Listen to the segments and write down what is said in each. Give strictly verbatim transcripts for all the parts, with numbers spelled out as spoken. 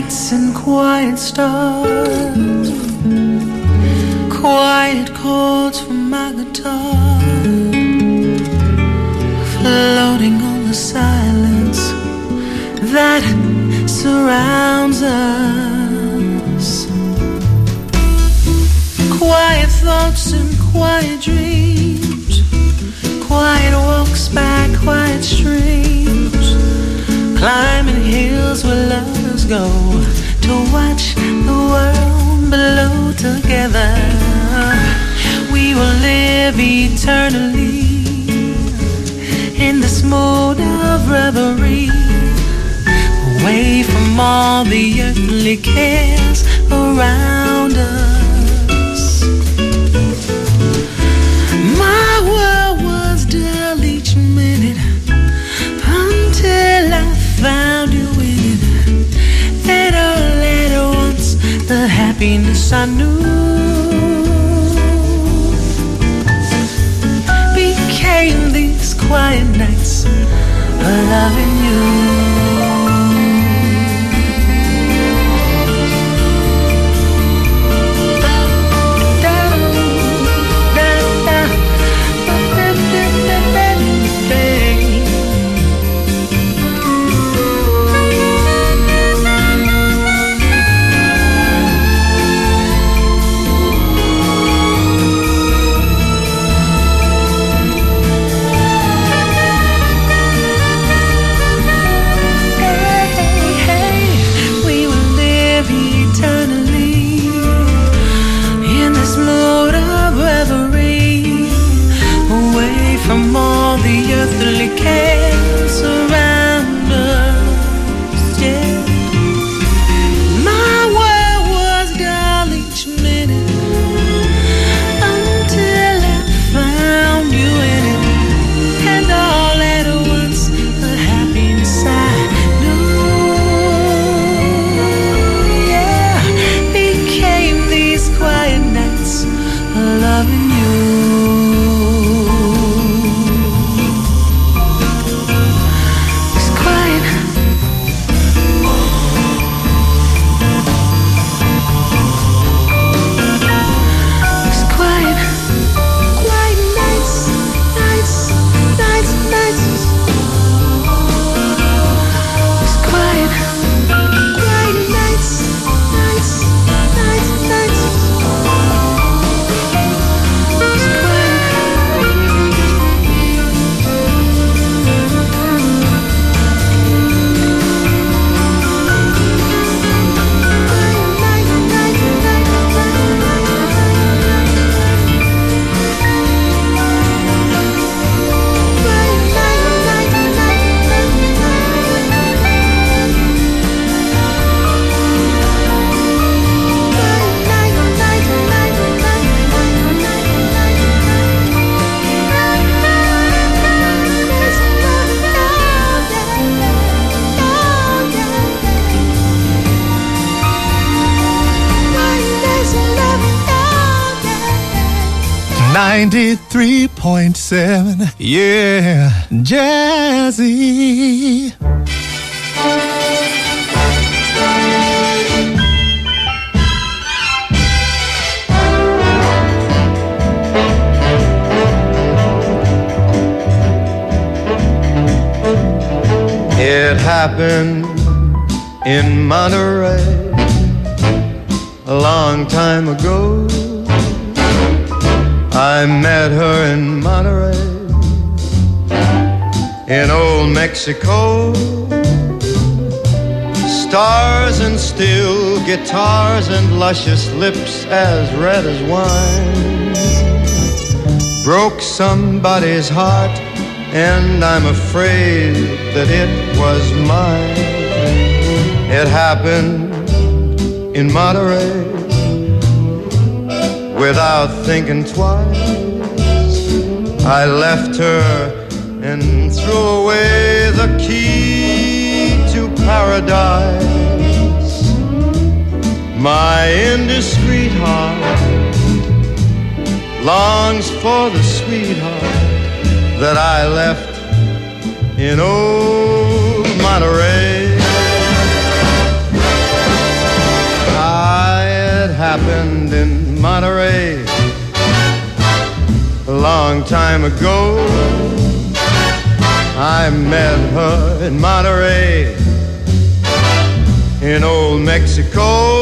nights and quiet stars, quiet chords from my guitar, floating on the silence that surrounds us. Quiet thoughts and quiet dreams, quiet walks by quiet streams, climbing hills where lovers go to watch the world below together. We will live eternally in this mood of revelry, away from all the earthly cares around us. My world was dull each minute until I found you in it, and all at once the happiness I knew became these quiet nights of loving you. From all the earthly cares around us, yeah. My world was dull each minute until I found you in it, and all at once the happiness I knew, yeah, became these quiet nights of loving you. ninety-three point seven, yeah, Jazzy. It happened in Monterey a long time ago. I met her in Monterey, in old Mexico. Stars and steel guitars and luscious lips as red as wine broke somebody's heart, and I'm afraid that it was mine. It happened in Monterey without thinking twice. I left her and threw away the key to paradise. My indiscreet heart longs for the sweetheart that I left in old Monterey. happened in Monterey a long time ago. I met her in Monterey, in old Mexico.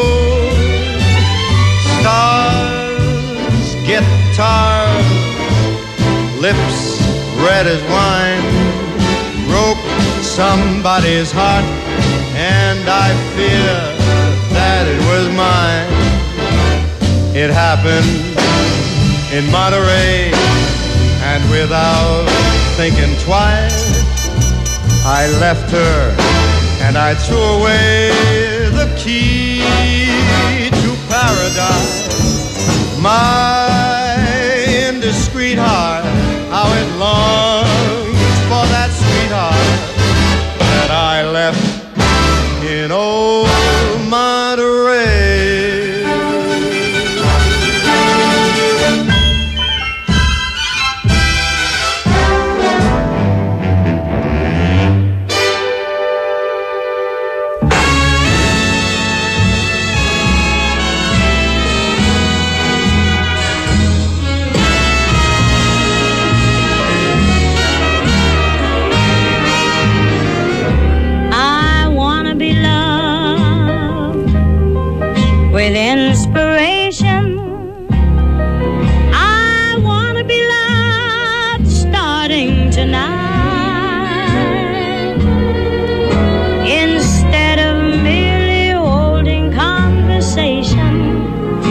Stars, guitar, lips red as wine, broke somebody's heart, and I fear that it was mine. It happened in Monterey, and without thinking twice, I left her and I threw away the key to paradise. My indiscreet heart, how it longs for that sweetheart that I left in old Monterey. With inspiration, I want to be loved starting tonight. Instead of merely holding conversation,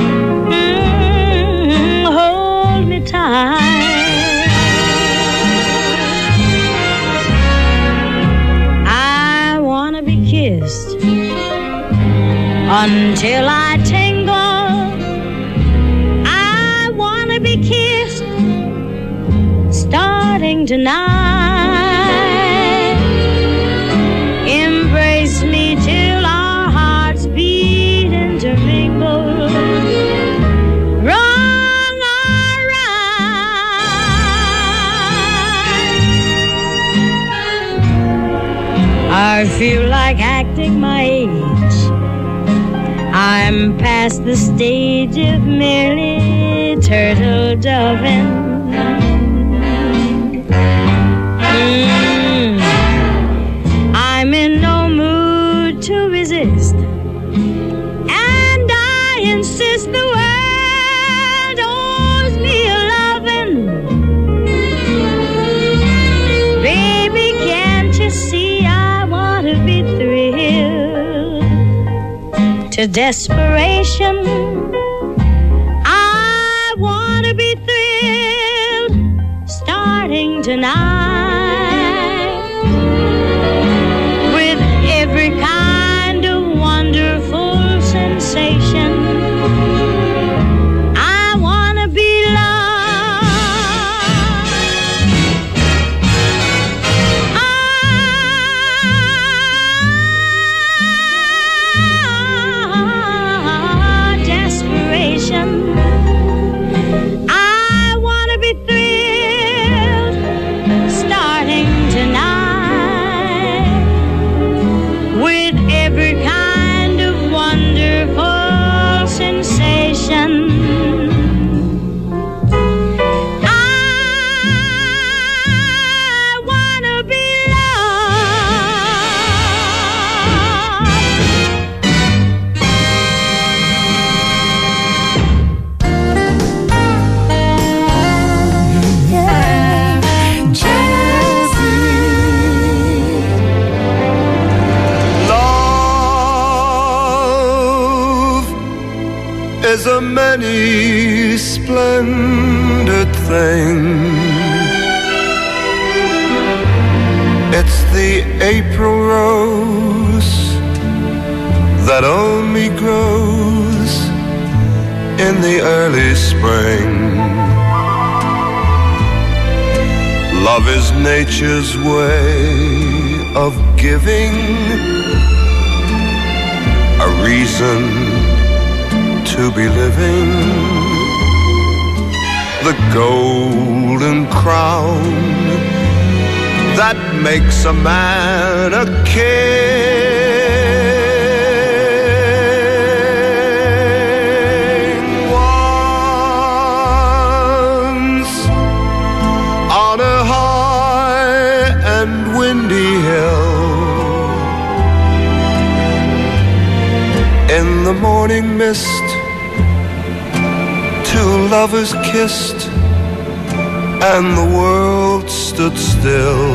mm, hold me tight. I want to be kissed until I tingle. I wanna be kissed starting tonight. Embrace me till our hearts beat intermingle. Wrong or right, I feel like acting my age. I'm past the stage of merely turtle doving. Mm. I'm in no mood to resist, and I insist the world owes me a loving. Baby, can't you see I want to be thrilled to desperation? I want to be thrilled starting tonight with every kind of wonderful sensation. I want to be loved. Ah, desperation. I want to be thrilled starting tonight with every kind of wonderful sensation. I want to be Love is a many splendid thing. It's the April rose that only grows in the early spring. Love is nature's way of giving a reason to be living. The golden crown that makes a man a king. the morning mist, two lovers kissed, and the world stood still.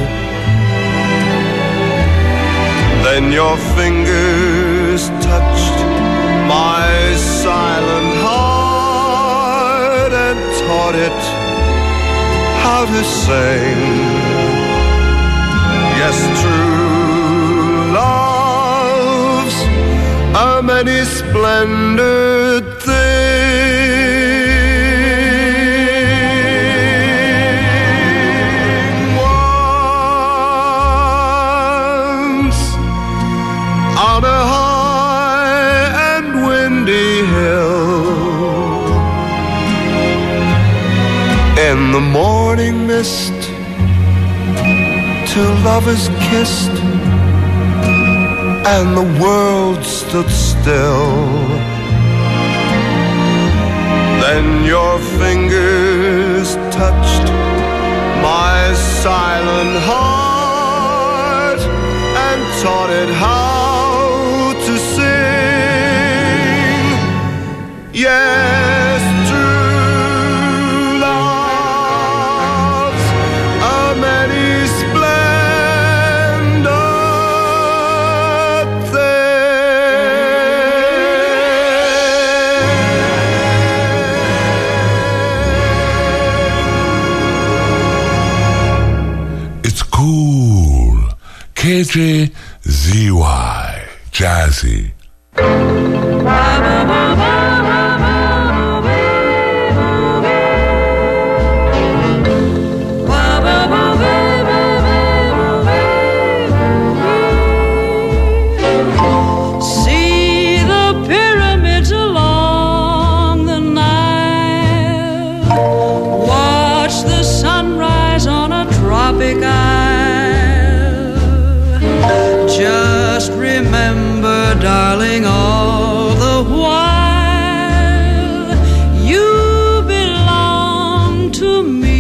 Then your fingers touched my silent heart and taught it how to sing. Yes, true love's a many splendored thing. Once on a high and windy hill, in the morning mist, two lovers kissed, and the world stood still. Then your fingers touched my silent heart and taught it how to sing. Yes, true love's a many splendid thing. It's cool. K J Z Y Jazzy. See the pyramids along the Nile. Watch the sunrise on a tropic isle. Just remember, darling, all the while you belong to me.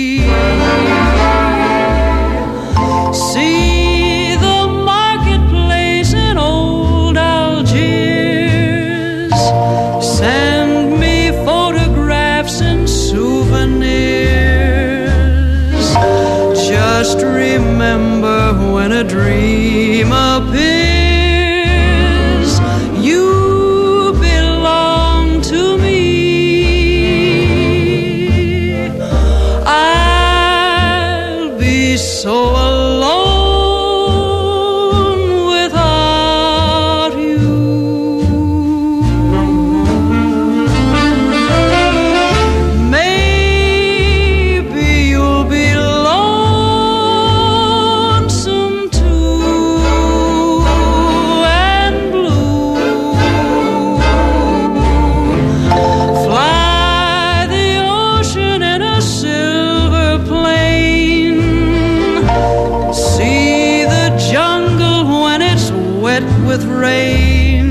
See the marketplace in old Algiers. Send me photographs and souvenirs. Just remember, when a dream appears, you belong to me. I'll be so alone without you. Maybe you'll be lonesome too, and blue. Fly the ocean in a silver plane. See the jungle when it's wet with rain.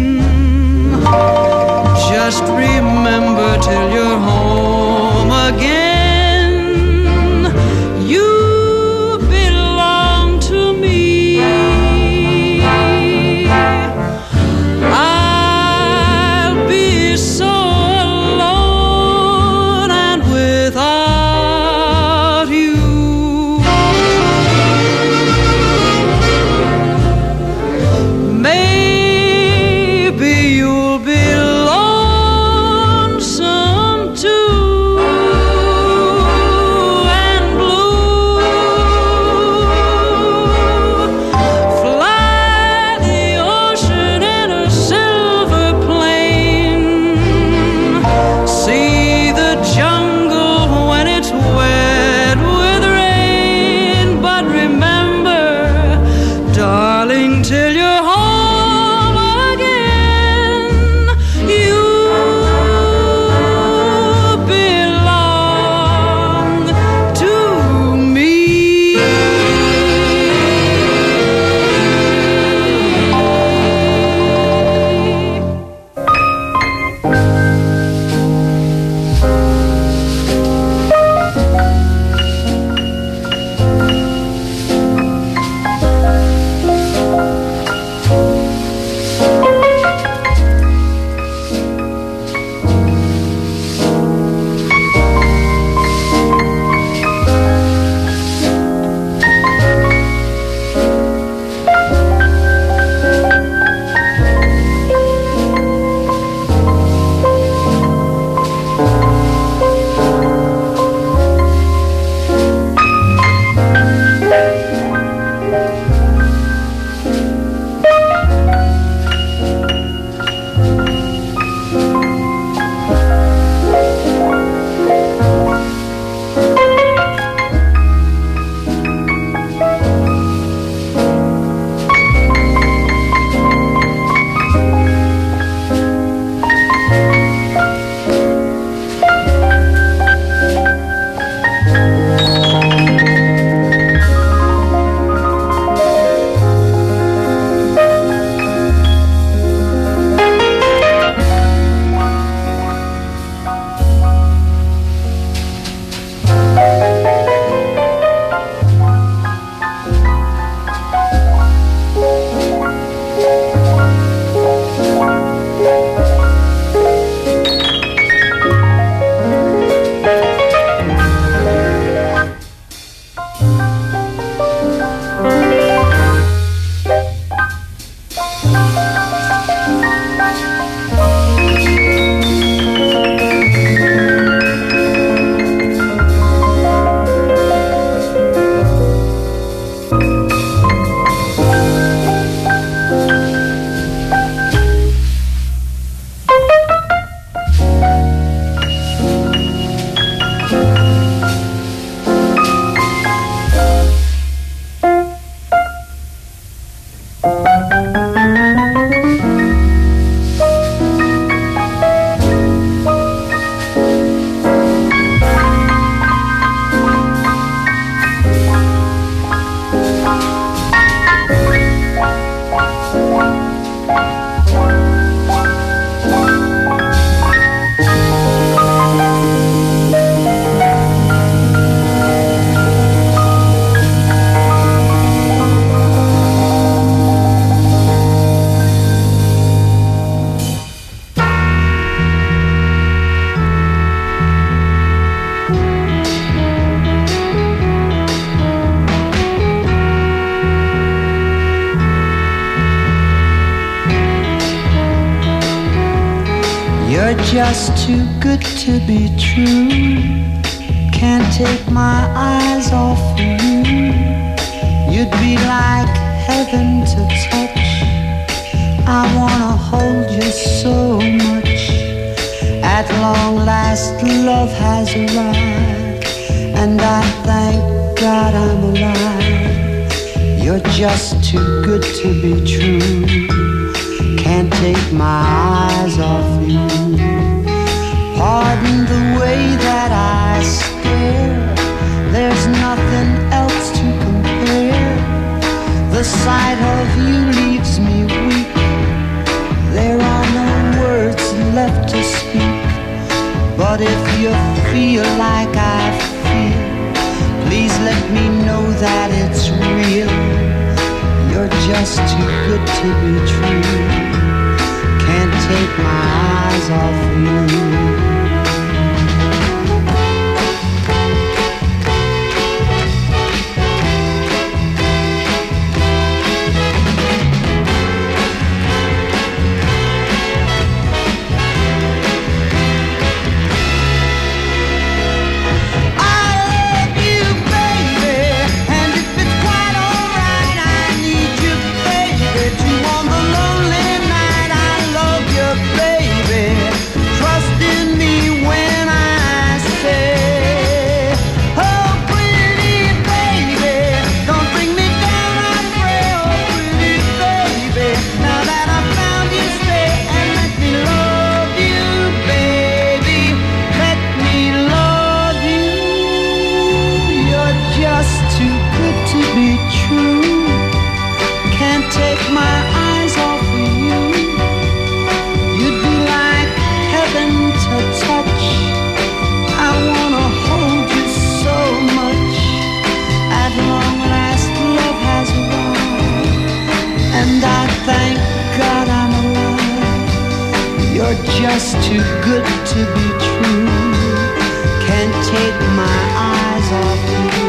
Just remember, till you're home again, you belong to me. I'll be so alone and without you. Maybe you'll be lonesome too. just too good to be true. Can't take my eyes off of you. You'd be like heaven to touch. I wanna hold you so much. At long last love has arrived, and I thank God I'm alive. You're just too good to be true. Can't take my eyes off you. Pardon the way that I stare. There's nothing else to compare. The sight of you leaves me weak. There are no words left to speak. But if you feel like I feel, please let me know that it's real. You're just too good to be true. Can't take my eyes off you. Just too good to be true. Can't take my eyes off you.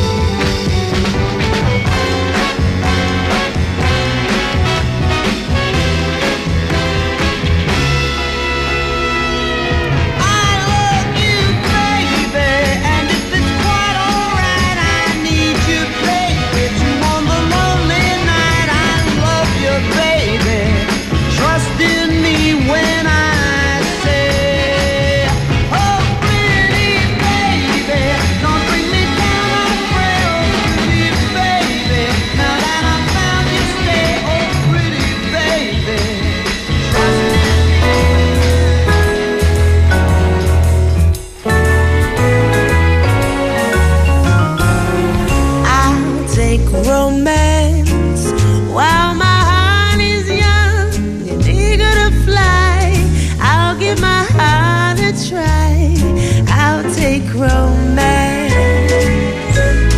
I love you, baby, and if it's quite alright, I need you, baby. Too on the lonely night, I love you, baby. Trust in me when I romance while my heart is young and eager to fly. I'll give my heart a try. I'll take romance.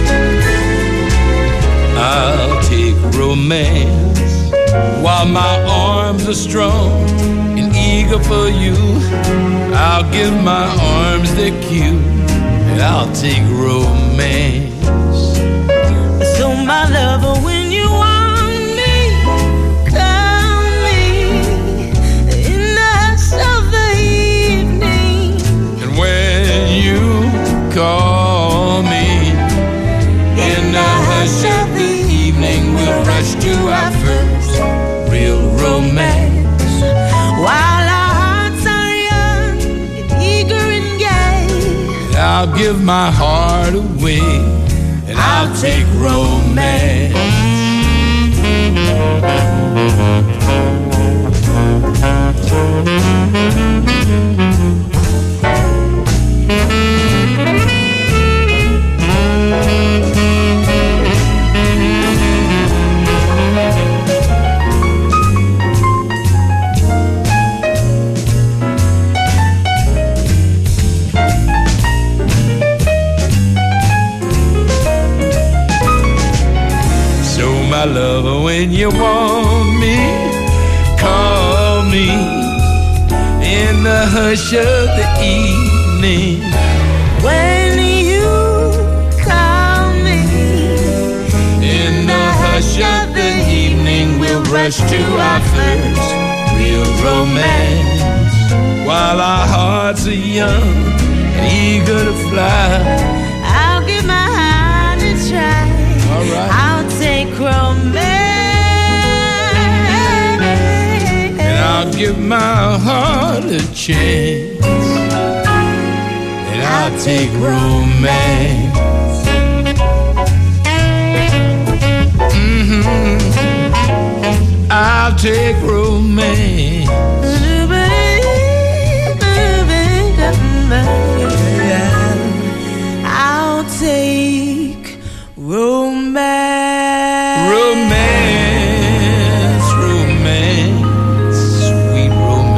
I'll take romance while my arms are strong and eager for you. I'll give my arms their cue. I'll take romance. So my lover, when you want me, call me in the hush of the evening. And when you call me in the hush of the evening, we'll rush to our first real romance. While our hearts are young and eager and gay, I'll give my heart away. And I'll take romance. My lover, when you want me, call me in the hush of the evening. When you call me in the hush of the evening, we'll rush to our first real romance. while our hearts are young and eager to fly. I'll give my heart a try. All right. I'll take romance, and I'll give my heart a chance, and I'll, I'll take romance. Mm-hmm. I'll take romance. I'll take romance. Romance, romance, sweet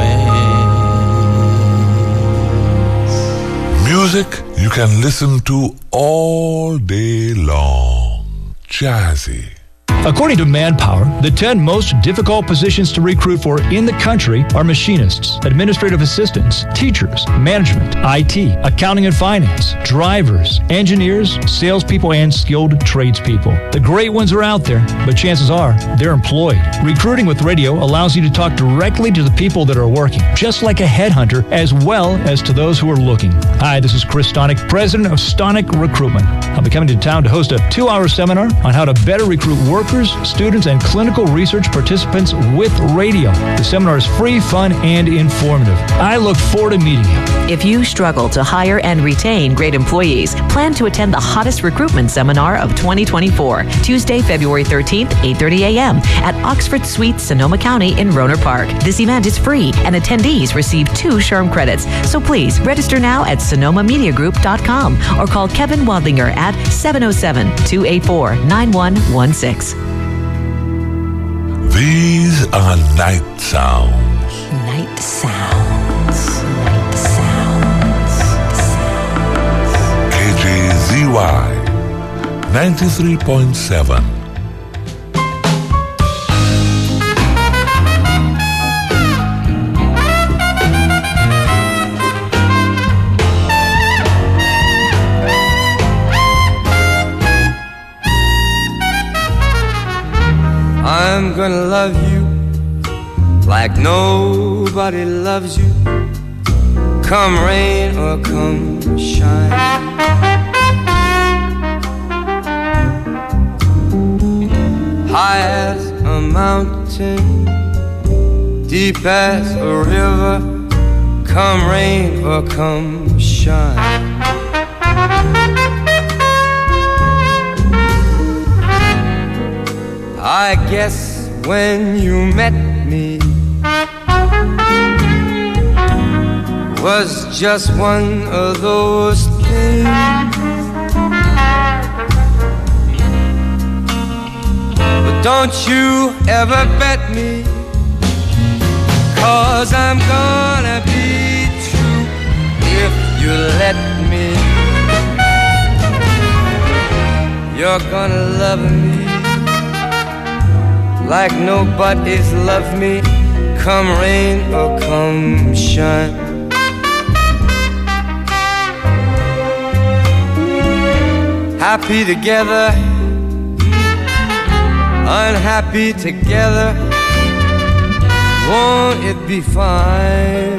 romance. Music you can listen to all day long. Jazzy. According to Manpower, the ten most difficult positions to recruit for in the country are machinists, administrative assistants, teachers, management, I T, accounting and finance, drivers, engineers, salespeople, and skilled tradespeople. The great ones are out there, but chances are they're employed. Recruiting with radio allows you to talk directly to the people that are working, just like a headhunter, as well as to those who are looking. Hi, this is Chris Stonick, president of Stonick Recruitment. I'll be coming to town to host a two-hour seminar on how to better recruit workers, students, and clinical research participants with radio. The seminar is free, fun, and informative. I look forward to meeting you. If you struggle to hire and retain great employees, plan to attend the hottest recruitment seminar of twenty twenty-four, Tuesday, February thirteenth, eight thirty a.m. at Oxford Suite, Sonoma County in Rohnert Park. This event is free, and attendees receive two SHRM credits. So please register now at sonoma media group dot com or call Kevin Wadlinger at seven oh seven, two eight four, nine one one six. These are night sounds. Night sounds. Night sounds. Sounds. K J Z Y ninety-three point seven. I'm gonna love you like nobody loves you, come rain or come shine. High as a mountain, deep as a river, come rain or come shine. I guess when you met me was just one of those things. But don't you ever bet me, 'cause I'm gonna be true if you let me. You're gonna love me like nobody's loved me, come rain or come shine. Happy together, unhappy together, won't it be fine?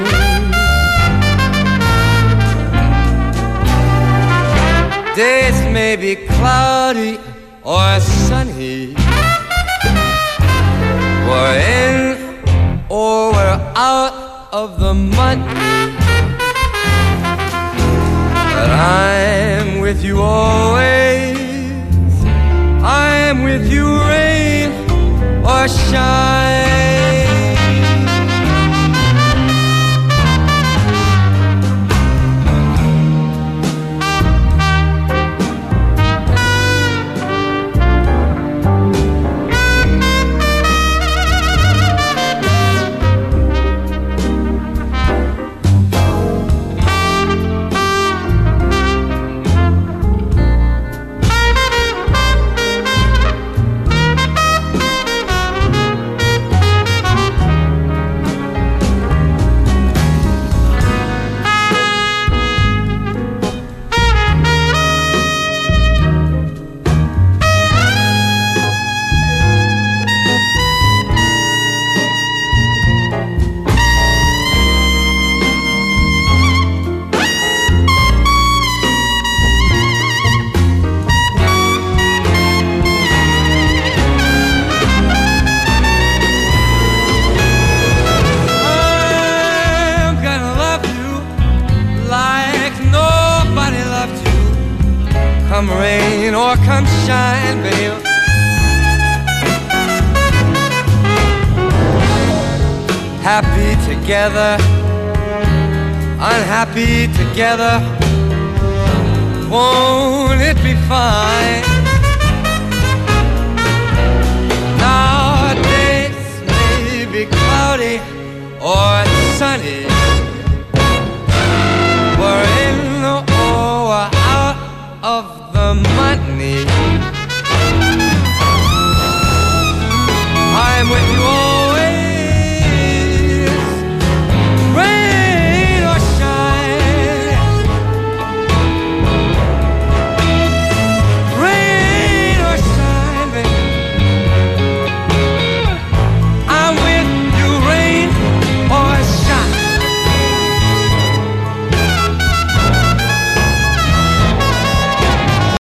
Days may be cloudy or sunny, we're in or we're out of the money, but I'm with you always. I'm with you rain or shine. come rain or come shine, babe. Happy together, unhappy together, won't it be fine? Now days may be cloudy or sunny, we're in or out of the money.